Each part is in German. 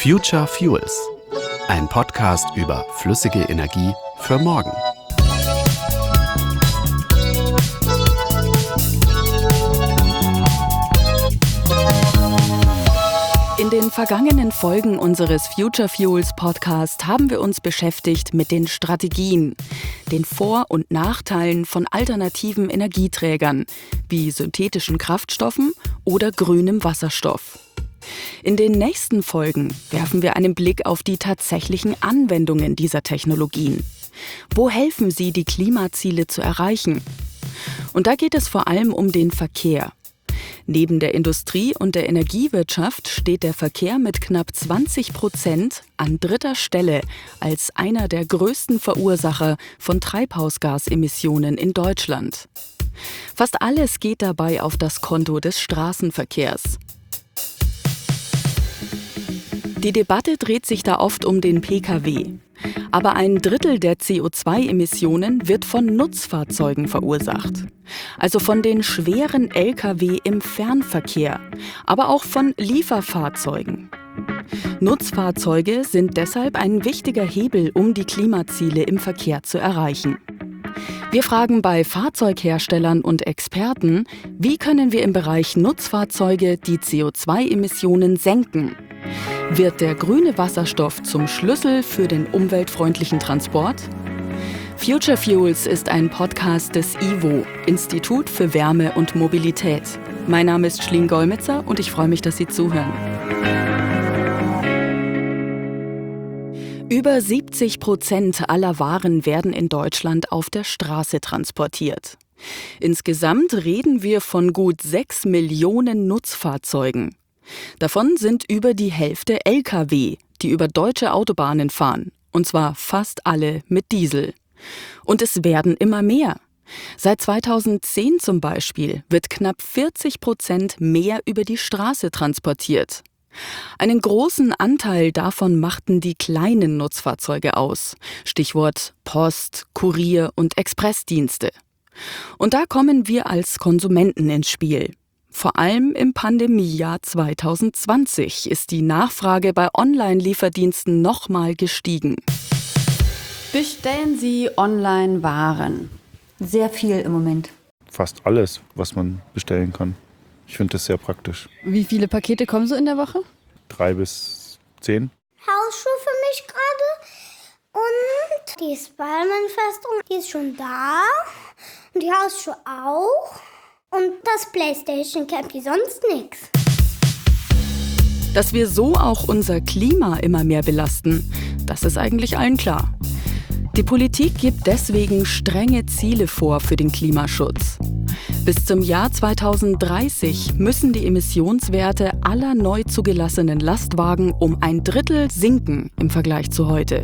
Future Fuels, ein Podcast über flüssige Energie für morgen. In den vergangenen Folgen unseres Future Fuels Podcast haben wir uns beschäftigt mit den Strategien, den Vor- und Nachteilen von alternativen Energieträgern wie synthetischen Kraftstoffen oder grünem Wasserstoff. In den nächsten Folgen werfen wir einen Blick auf die tatsächlichen Anwendungen dieser Technologien. Wo helfen sie, die Klimaziele zu erreichen? Und da geht es vor allem um den Verkehr. Neben der Industrie und der Energiewirtschaft steht der Verkehr mit knapp 20% an dritter Stelle als einer der größten Verursacher von Treibhausgasemissionen in Deutschland. Fast alles geht dabei auf das Konto des Straßenverkehrs. Die Debatte dreht sich da oft um den Pkw. Aber ein Drittel der CO2-Emissionen wird von Nutzfahrzeugen verursacht. Also von den schweren Lkw im Fernverkehr, aber auch von Lieferfahrzeugen. Nutzfahrzeuge sind deshalb ein wichtiger Hebel, um die Klimaziele im Verkehr zu erreichen. Wir fragen bei Fahrzeugherstellern und Experten, wie können wir im Bereich Nutzfahrzeuge die CO2-Emissionen senken? Wird der grüne Wasserstoff zum Schlüssel für den umweltfreundlichen Transport? Future Fuels ist ein Podcast des IWO, Institut für Wärme und Mobilität. Mein Name ist Schleen Golmitzer und ich freue mich, dass Sie zuhören. Über 70% aller Waren werden in Deutschland auf der Straße transportiert. Insgesamt reden wir von gut 6 Millionen Nutzfahrzeugen. Davon sind über die Hälfte Lkw, die über deutsche Autobahnen fahren. Und zwar fast alle mit Diesel. Und es werden immer mehr. Seit 2010 zum Beispiel wird knapp 40% mehr über die Straße transportiert. Einen großen Anteil davon machten die kleinen Nutzfahrzeuge aus. Stichwort Post, Kurier und Expressdienste. Und da kommen wir als Konsumenten ins Spiel. Vor allem im Pandemiejahr 2020 ist die Nachfrage bei Online-Lieferdiensten nochmal gestiegen. Bestellen Sie online Waren? Sehr viel im Moment. Fast alles, was man bestellen kann. Ich finde das sehr praktisch. Wie viele Pakete kommen so in der Woche? 3 bis 10. Hausschuhe für mich gerade. Und die Spider-Man-Festung, die ist schon da. Und die Hausschuhe auch. Und das PlayStation-Campy sonst nichts. Dass wir so auch unser Klima immer mehr belasten, das ist eigentlich allen klar. Die Politik gibt deswegen strenge Ziele vor für den Klimaschutz. Bis zum Jahr 2030 müssen die Emissionswerte aller neu zugelassenen Lastwagen um 1/3 sinken im Vergleich zu heute.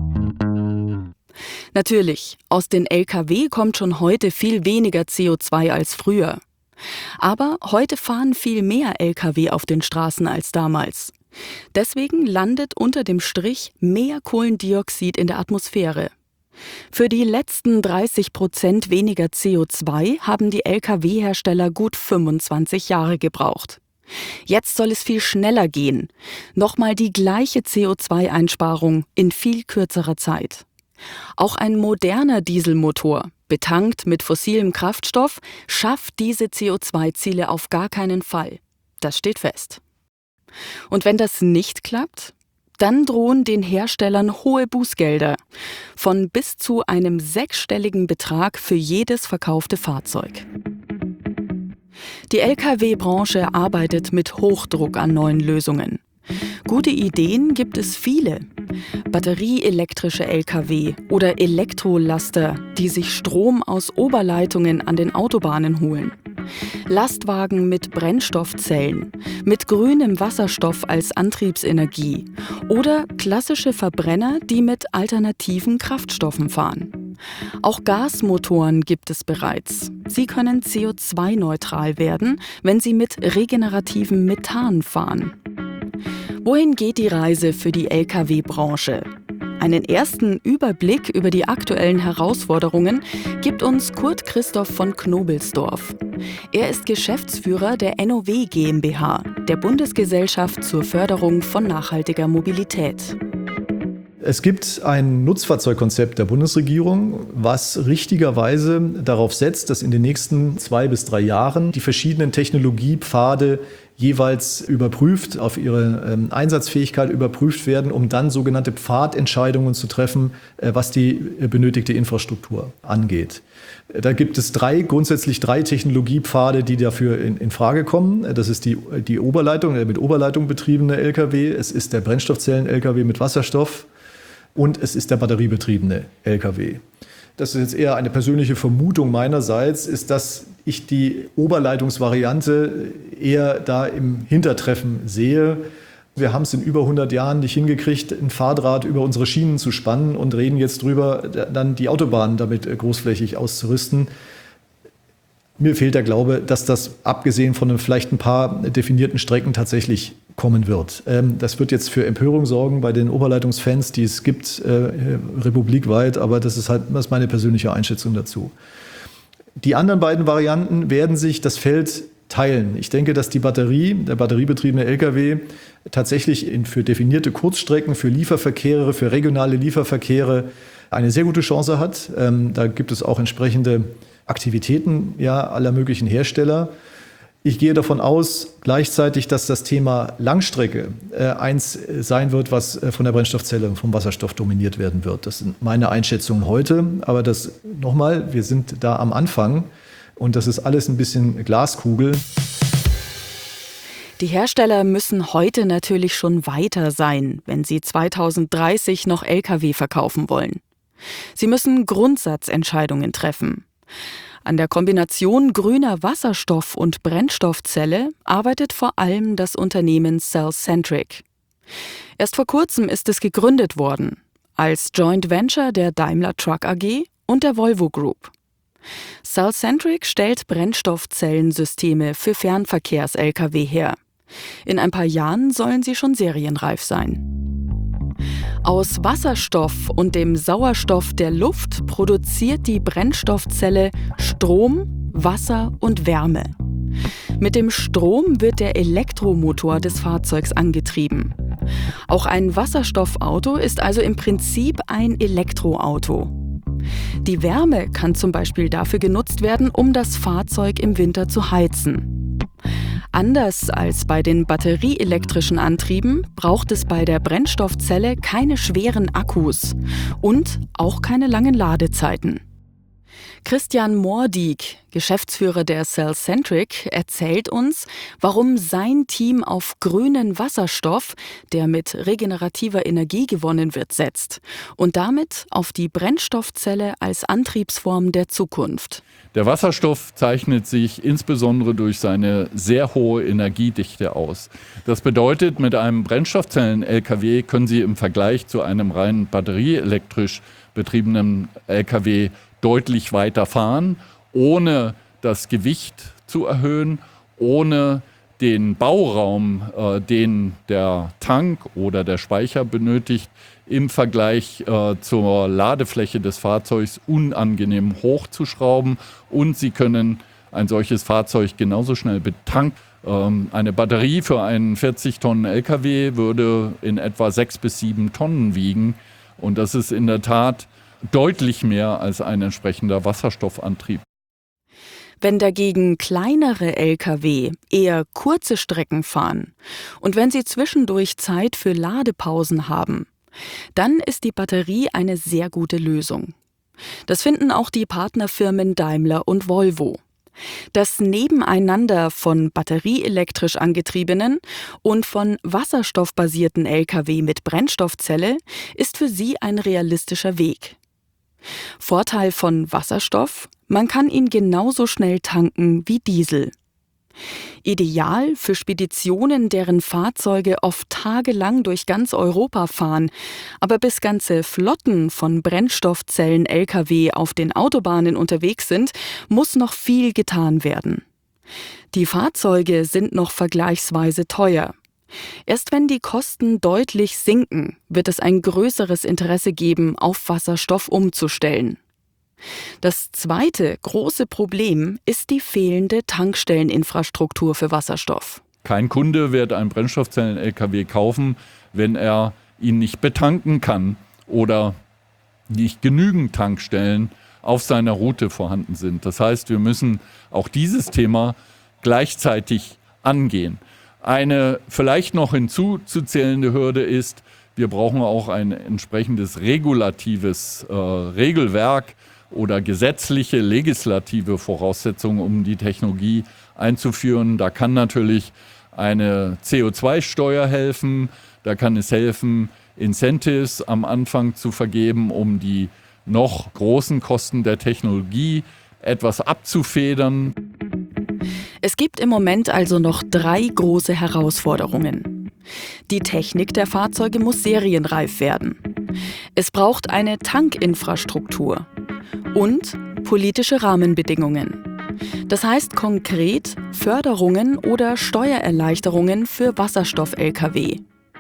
Natürlich, aus den Lkw kommt schon heute viel weniger CO2 als früher. Aber heute fahren viel mehr Lkw auf den Straßen als damals. Deswegen landet unter dem Strich mehr Kohlendioxid in der Atmosphäre. Für die letzten 30% weniger CO2 haben die Lkw-Hersteller gut 25 Jahre gebraucht. Jetzt soll es viel schneller gehen. Nochmal die gleiche CO2-Einsparung in viel kürzerer Zeit. Auch ein moderner Dieselmotor, betankt mit fossilem Kraftstoff, schafft diese CO2-Ziele auf gar keinen Fall. Das steht fest. Und wenn das nicht klappt, dann drohen den Herstellern hohe Bußgelder von bis zu einem 6-stelligen Betrag für jedes verkaufte Fahrzeug. Die Lkw-Branche arbeitet mit Hochdruck an neuen Lösungen. Gute Ideen gibt es viele. Batterieelektrische Lkw oder Elektrolaster, die sich Strom aus Oberleitungen an den Autobahnen holen. Lastwagen mit Brennstoffzellen, mit grünem Wasserstoff als Antriebsenergie oder klassische Verbrenner, die mit alternativen Kraftstoffen fahren. Auch Gasmotoren gibt es bereits. Sie können CO2-neutral werden, wenn sie mit regenerativem Methan fahren. Wohin geht die Reise für die Lkw-Branche? Einen ersten Überblick über die aktuellen Herausforderungen gibt uns Kurt Christoph von Knobelsdorf. Er ist Geschäftsführer der NOW GmbH, der Bundesgesellschaft zur Förderung von nachhaltiger Mobilität. Es gibt ein Nutzfahrzeugkonzept der Bundesregierung, was richtigerweise darauf setzt, dass in den nächsten 2 bis 3 Jahren die verschiedenen Technologiepfade jeweils überprüft, auf ihre Einsatzfähigkeit überprüft werden, um dann sogenannte Pfadentscheidungen zu treffen, was die benötigte Infrastruktur angeht. Da gibt es grundsätzlich drei Technologiepfade, die dafür in Frage kommen. Das ist die Oberleitung, der mit Oberleitung betriebene Lkw, es ist der Brennstoffzellen-Lkw mit Wasserstoff und es ist der batteriebetriebene Lkw. Das ist jetzt eher eine persönliche Vermutung meinerseits, ist, dass ich die Oberleitungsvariante eher da im Hintertreffen sehe. Wir haben es in über 100 Jahren nicht hingekriegt, ein Fahrdraht über unsere Schienen zu spannen und reden jetzt drüber, dann die Autobahnen damit großflächig auszurüsten. Mir fehlt der Glaube, dass das abgesehen von vielleicht ein paar definierten Strecken tatsächlich kommen wird. Das wird jetzt für Empörung sorgen bei den Oberleitungsfans, die es gibt, republikweit, aber das ist meine persönliche Einschätzung dazu. Die anderen beiden Varianten werden sich das Feld teilen. Ich denke, dass der batteriebetriebene Lkw tatsächlich für definierte Kurzstrecken, für Lieferverkehre, für regionale Lieferverkehre eine sehr gute Chance hat. Da gibt es auch entsprechende Aktivitäten aller möglichen Hersteller. Ich gehe davon aus, gleichzeitig, dass das Thema Langstrecke eins sein wird, was von der Brennstoffzelle und vom Wasserstoff dominiert werden wird. Das sind meine Einschätzungen heute. Aber wir sind da am Anfang und das ist alles ein bisschen Glaskugel. Die Hersteller müssen heute natürlich schon weiter sein, wenn sie 2030 noch Lkw verkaufen wollen. Sie müssen Grundsatzentscheidungen treffen. An der Kombination grüner Wasserstoff und Brennstoffzelle arbeitet vor allem das Unternehmen cellcentric. Erst vor kurzem ist es gegründet worden, als Joint Venture der Daimler Truck AG und der Volvo Group. cellcentric stellt Brennstoffzellensysteme für Fernverkehrs-Lkw her. In ein paar Jahren sollen sie schon serienreif sein. Aus Wasserstoff und dem Sauerstoff der Luft produziert die Brennstoffzelle Strom, Wasser und Wärme. Mit dem Strom wird der Elektromotor des Fahrzeugs angetrieben. Auch ein Wasserstoffauto ist also im Prinzip ein Elektroauto. Die Wärme kann zum Beispiel dafür genutzt werden, um das Fahrzeug im Winter zu heizen. Anders als bei den batterieelektrischen Antrieben braucht es bei der Brennstoffzelle keine schweren Akkus und auch keine langen Ladezeiten. Christian Mordig, Geschäftsführer der cellcentric, erzählt uns, warum sein Team auf grünen Wasserstoff, der mit regenerativer Energie gewonnen wird, setzt und damit auf die Brennstoffzelle als Antriebsform der Zukunft. Der Wasserstoff zeichnet sich insbesondere durch seine sehr hohe Energiedichte aus. Das bedeutet, mit einem Brennstoffzellen-Lkw können Sie im Vergleich zu einem rein batterieelektrisch betriebenen Lkw deutlich weiter fahren, ohne das Gewicht zu erhöhen, ohne den Bauraum, den der Tank oder der Speicher benötigt, im Vergleich zur Ladefläche des Fahrzeugs unangenehm hochzuschrauben. Und Sie können ein solches Fahrzeug genauso schnell betanken. Eine Batterie für einen 40 Tonnen Lkw würde in etwa 6 bis 7 Tonnen wiegen. Und das ist in der Tat deutlich mehr als ein entsprechender Wasserstoffantrieb. Wenn dagegen kleinere Lkw eher kurze Strecken fahren und wenn sie zwischendurch Zeit für Ladepausen haben, dann ist die Batterie eine sehr gute Lösung. Das finden auch die Partnerfirmen Daimler und Volvo. Das Nebeneinander von batterieelektrisch angetriebenen und von wasserstoffbasierten Lkw mit Brennstoffzelle ist für sie ein realistischer Weg. Vorteil von Wasserstoff: Man kann ihn genauso schnell tanken wie Diesel. Ideal für Speditionen, deren Fahrzeuge oft tagelang durch ganz Europa fahren, aber bis ganze Flotten von Brennstoffzellen-Lkw auf den Autobahnen unterwegs sind, muss noch viel getan werden. Die Fahrzeuge sind noch vergleichsweise teuer. Erst wenn die Kosten deutlich sinken, wird es ein größeres Interesse geben, auf Wasserstoff umzustellen. Das zweite große Problem ist die fehlende Tankstelleninfrastruktur für Wasserstoff. Kein Kunde wird einen Brennstoffzellen-LKW kaufen, wenn er ihn nicht betanken kann oder nicht genügend Tankstellen auf seiner Route vorhanden sind. Das heißt, wir müssen auch dieses Thema gleichzeitig angehen. Eine vielleicht noch hinzuzuzählende Hürde ist, wir brauchen auch ein entsprechendes regulatives Regelwerk oder gesetzliche, legislative Voraussetzungen, um die Technologie einzuführen. Da kann natürlich eine CO2-Steuer helfen, da kann es helfen, Incentives am Anfang zu vergeben, um die noch großen Kosten der Technologie etwas abzufedern. Es gibt im Moment also noch 3 große Herausforderungen. Die Technik der Fahrzeuge muss serienreif werden. Es braucht eine Tankinfrastruktur und politische Rahmenbedingungen. Das heißt konkret Förderungen oder Steuererleichterungen für Wasserstoff-Lkw.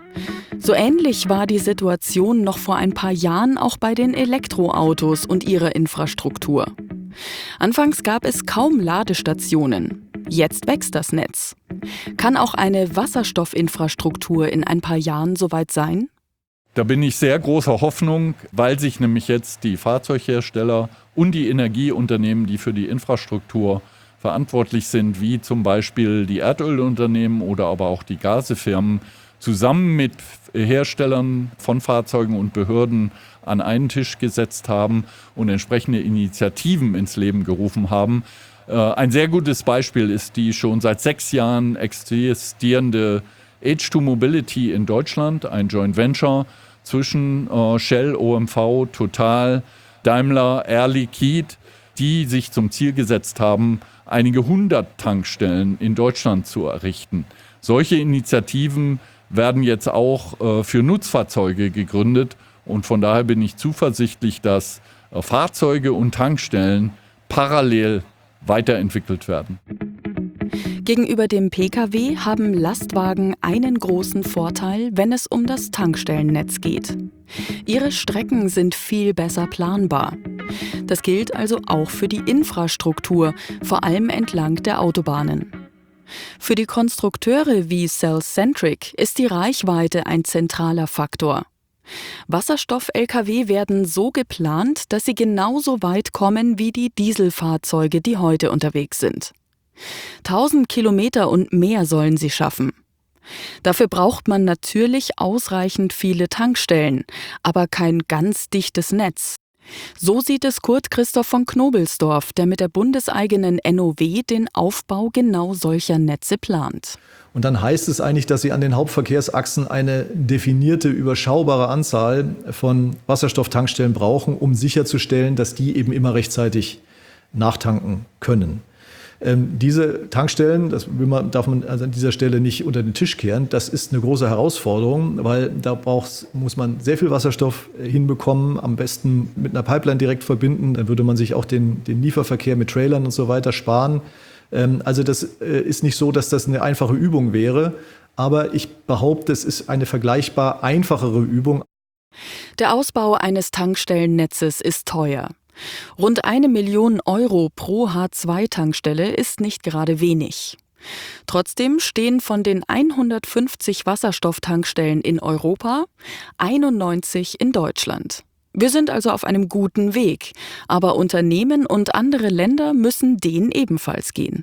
So ähnlich war die Situation noch vor ein paar Jahren auch bei den Elektroautos und ihrer Infrastruktur. Anfangs gab es kaum Ladestationen. Jetzt wächst das Netz. Kann auch eine Wasserstoffinfrastruktur in ein paar Jahren soweit sein? Da bin ich sehr großer Hoffnung, weil sich nämlich jetzt die Fahrzeughersteller und die Energieunternehmen, die für die Infrastruktur verantwortlich sind, wie zum Beispiel die Erdölunternehmen oder aber auch die Gasefirmen, zusammen mit Herstellern von Fahrzeugen und Behörden an einen Tisch gesetzt haben und entsprechende Initiativen ins Leben gerufen haben. Ein sehr gutes Beispiel ist die schon seit 6 Jahren existierende H2 Mobility in Deutschland, ein Joint Venture zwischen Shell, OMV, Total, Daimler, Air Liquide, die sich zum Ziel gesetzt haben, einige 100 Tankstellen in Deutschland zu errichten. Solche Initiativen werden jetzt auch für Nutzfahrzeuge gegründet und von daher bin ich zuversichtlich, dass Fahrzeuge und Tankstellen parallel weiterentwickelt werden. Gegenüber dem Pkw haben Lastwagen einen großen Vorteil, wenn es um das Tankstellennetz geht. Ihre Strecken sind viel besser planbar. Das gilt also auch für die Infrastruktur, vor allem entlang der Autobahnen. Für die Konstrukteure wie cellcentric ist die Reichweite ein zentraler Faktor. Wasserstoff-Lkw werden so geplant, dass sie genauso weit kommen wie die Dieselfahrzeuge, die heute unterwegs sind. 1000 Kilometer und mehr sollen sie schaffen. Dafür braucht man natürlich ausreichend viele Tankstellen, aber kein ganz dichtes Netz. So sieht es Kurt Christoph von Knobelsdorf, der mit der bundeseigenen NOW den Aufbau genau solcher Netze plant. Und dann heißt es eigentlich, dass Sie an den Hauptverkehrsachsen eine definierte, überschaubare Anzahl von Wasserstofftankstellen brauchen, um sicherzustellen, dass die eben immer rechtzeitig nachtanken können. Diese Tankstellen, darf man also an dieser Stelle nicht unter den Tisch kehren, das ist eine große Herausforderung, weil da muss man sehr viel Wasserstoff hinbekommen, am besten mit einer Pipeline direkt verbinden, dann würde man sich auch den Lieferverkehr mit Trailern und so weiter sparen. Also das ist nicht so, dass das eine einfache Übung wäre, aber ich behaupte, es ist eine vergleichbar einfachere Übung. Der Ausbau eines Tankstellennetzes ist teuer. Rund 1 Million Euro pro H2-Tankstelle ist nicht gerade wenig. Trotzdem stehen von den 150 Wasserstofftankstellen in Europa 91 in Deutschland. Wir sind also auf einem guten Weg, aber Unternehmen und andere Länder müssen den ebenfalls gehen.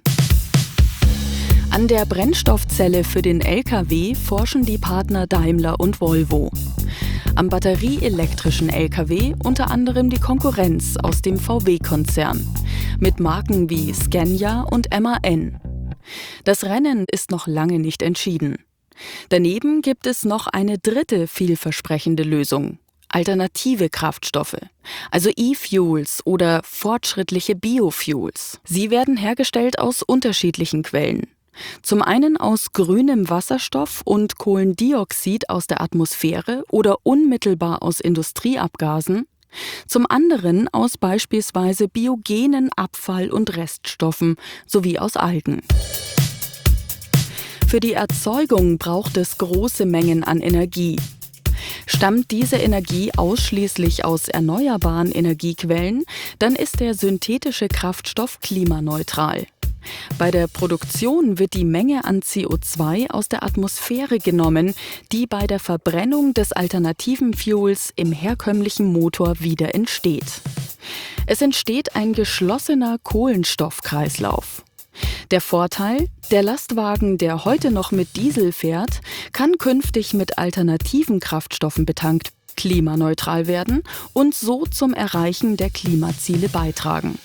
An der Brennstoffzelle für den Lkw forschen die Partner Daimler und Volvo. Am batterieelektrischen Lkw unter anderem die Konkurrenz aus dem VW-Konzern mit Marken wie Scania und MAN. Das Rennen ist noch lange nicht entschieden. Daneben gibt es noch eine dritte vielversprechende Lösung: alternative Kraftstoffe, also E-Fuels oder fortschrittliche Biofuels. Sie werden hergestellt aus unterschiedlichen Quellen. Zum einen aus grünem Wasserstoff und Kohlendioxid aus der Atmosphäre oder unmittelbar aus Industrieabgasen, zum anderen aus beispielsweise biogenen Abfall- und Reststoffen sowie aus Algen. Für die Erzeugung braucht es große Mengen an Energie. Stammt diese Energie ausschließlich aus erneuerbaren Energiequellen, dann ist der synthetische Kraftstoff klimaneutral. Bei der Produktion wird die Menge an CO2 aus der Atmosphäre genommen, die bei der Verbrennung des alternativen Fuels im herkömmlichen Motor wieder entsteht. Es entsteht ein geschlossener Kohlenstoffkreislauf. Der Vorteil: Der Lastwagen, der heute noch mit Diesel fährt, kann künftig mit alternativen Kraftstoffen betankt klimaneutral werden und so zum Erreichen der Klimaziele beitragen.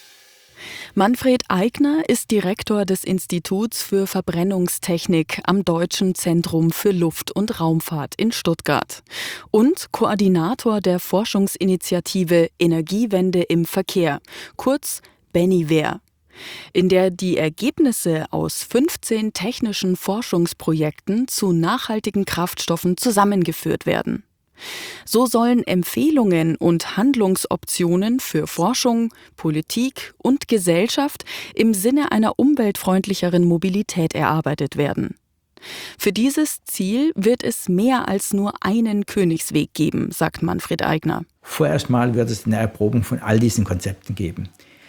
Manfred Aigner ist Direktor des Instituts für Verbrennungstechnik am Deutschen Zentrum für Luft- und Raumfahrt in Stuttgart und Koordinator der Forschungsinitiative Energiewende im Verkehr, kurz BENIVER, in der die Ergebnisse aus 15 technischen Forschungsprojekten zu nachhaltigen Kraftstoffen zusammengeführt werden. So sollen Empfehlungen und Handlungsoptionen für Forschung, Politik und Gesellschaft im Sinne einer umweltfreundlicheren Mobilität erarbeitet werden. Für dieses Ziel wird es mehr als nur einen Königsweg geben, sagt Manfred Aigner. Vorerst mal wird es eine Erprobung von all diesen Konzepten geben.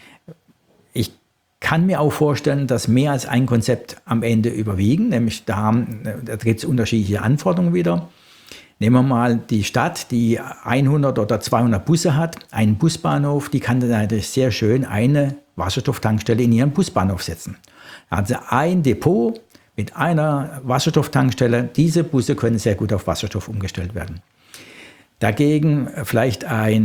Ich kann mir auch vorstellen, dass mehr als ein Konzept am Ende überwiegen, nämlich da gibt es unterschiedliche Anforderungen wieder. Nehmen wir mal die Stadt, die 100 oder 200 Busse hat, einen Busbahnhof, die kann dann natürlich sehr schön eine Wasserstofftankstelle in ihren Busbahnhof setzen. Also ein Depot mit einer Wasserstofftankstelle, diese Busse können sehr gut auf Wasserstoff umgestellt werden. Dagegen vielleicht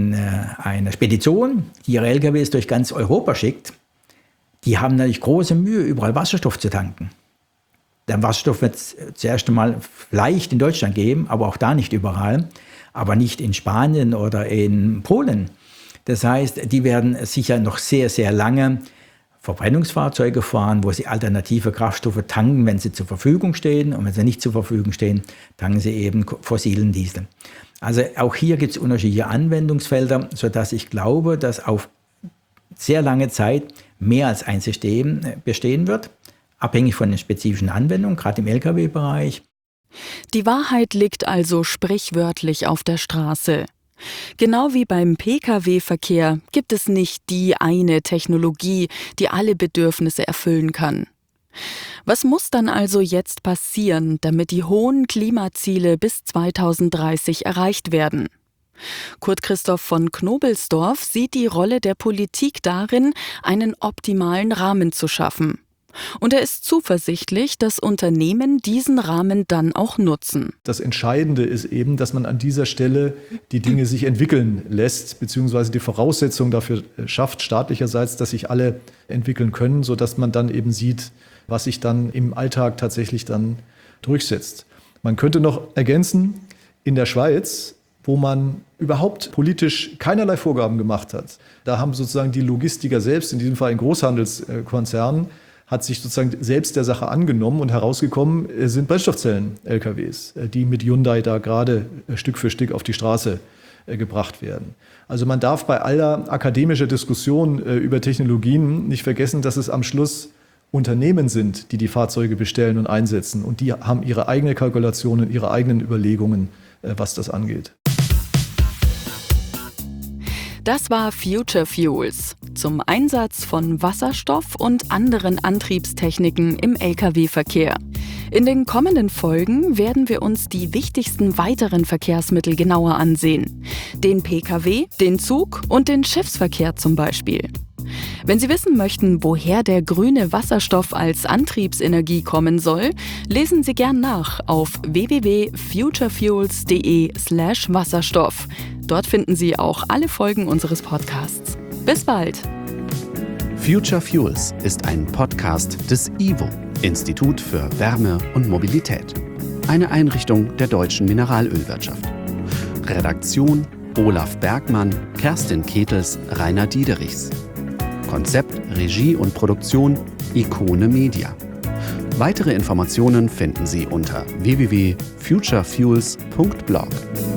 eine Spedition, die ihre LKWs durch ganz Europa schickt, die haben natürlich große Mühe, überall Wasserstoff zu tanken. Der Wasserstoff wird es zuerst einmal vielleicht in Deutschland geben, aber auch da nicht überall, aber nicht in Spanien oder in Polen. Das heißt, die werden sicher noch sehr, sehr lange Verbrennungsfahrzeuge fahren, wo sie alternative Kraftstoffe tanken, wenn sie zur Verfügung stehen. Und wenn sie nicht zur Verfügung stehen, tanken sie eben fossilen Diesel. Also auch hier gibt es unterschiedliche Anwendungsfelder, sodass ich glaube, dass auf sehr lange Zeit mehr als ein System bestehen wird. Abhängig von den spezifischen Anwendungen, gerade im Lkw-Bereich. Die Wahrheit liegt also sprichwörtlich auf der Straße. Genau wie beim Pkw-Verkehr gibt es nicht die eine Technologie, die alle Bedürfnisse erfüllen kann. Was muss dann also jetzt passieren, damit die hohen Klimaziele bis 2030 erreicht werden? Kurt Christoph von Knobelsdorf sieht die Rolle der Politik darin, einen optimalen Rahmen zu schaffen. Und er ist zuversichtlich, dass Unternehmen diesen Rahmen dann auch nutzen. Das Entscheidende ist eben, dass man an dieser Stelle die Dinge sich entwickeln lässt, beziehungsweise die Voraussetzungen dafür schafft, staatlicherseits, dass sich alle entwickeln können, sodass man dann eben sieht, was sich dann im Alltag tatsächlich dann durchsetzt. Man könnte noch ergänzen, in der Schweiz, wo man überhaupt politisch keinerlei Vorgaben gemacht hat, da haben sozusagen die Logistiker selbst, in diesem Fall ein Großhandelskonzern, hat sich sozusagen selbst der Sache angenommen und herausgekommen sind Brennstoffzellen-LKWs, die mit Hyundai da gerade Stück für Stück auf die Straße gebracht werden. Also man darf bei aller akademischer Diskussion über Technologien nicht vergessen, dass es am Schluss Unternehmen sind, die die Fahrzeuge bestellen und einsetzen. Und die haben ihre eigenen Kalkulationen, ihre eigenen Überlegungen, was das angeht. Das war Future Fuels zum Einsatz von Wasserstoff und anderen Antriebstechniken im Lkw-Verkehr. In den kommenden Folgen werden wir uns die wichtigsten weiteren Verkehrsmittel genauer ansehen. Den Pkw, den Zug und den Schiffsverkehr zum Beispiel. Wenn Sie wissen möchten, woher der grüne Wasserstoff als Antriebsenergie kommen soll, lesen Sie gern nach auf www.futurefuels.de/Wasserstoff. Dort finden Sie auch alle Folgen unseres Podcasts. Bis bald! Future Fuels ist ein Podcast des IWO, Institut für Wärme und Mobilität. Eine Einrichtung der deutschen Mineralölwirtschaft. Redaktion Olaf Bergmann, Kerstin Ketels, Rainer Diederichs. Konzept, Regie und Produktion Ikone Media. Weitere Informationen finden Sie unter www.futurefuels.blog.